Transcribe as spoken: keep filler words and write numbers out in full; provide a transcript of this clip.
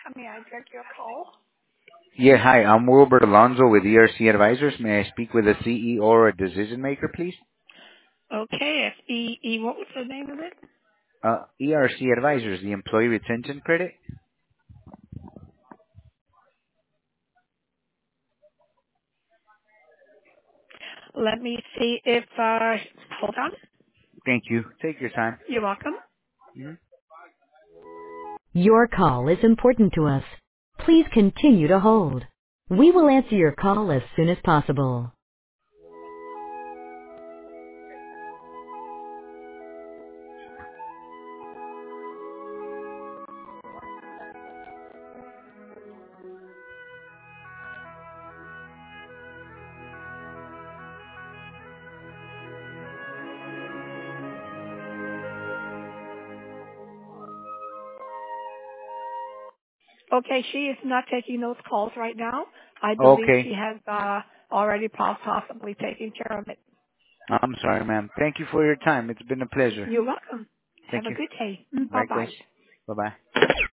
How may I direct your call? Yeah, hi. I'm Wilbert Alonso with E R C Advisors. May I speak with the C E O or a decision maker, please? Okay, F E E, what was the name of it? Uh, E R C Advisors, the Employee Retention Credit. Let me see if, uh, hold on. Thank you. Take your time. You're welcome. Mhm. Your call is important to us. Please continue to hold. We will answer your call as soon as possible. Okay, she is not taking those calls right now. I believe she Okay. has, uh, already possibly taken care of it. I'm sorry, ma'am. Thank you for your time. It's been a pleasure. You're welcome. Have Thank a you. good day. Bye Likewise. bye. Bye-bye.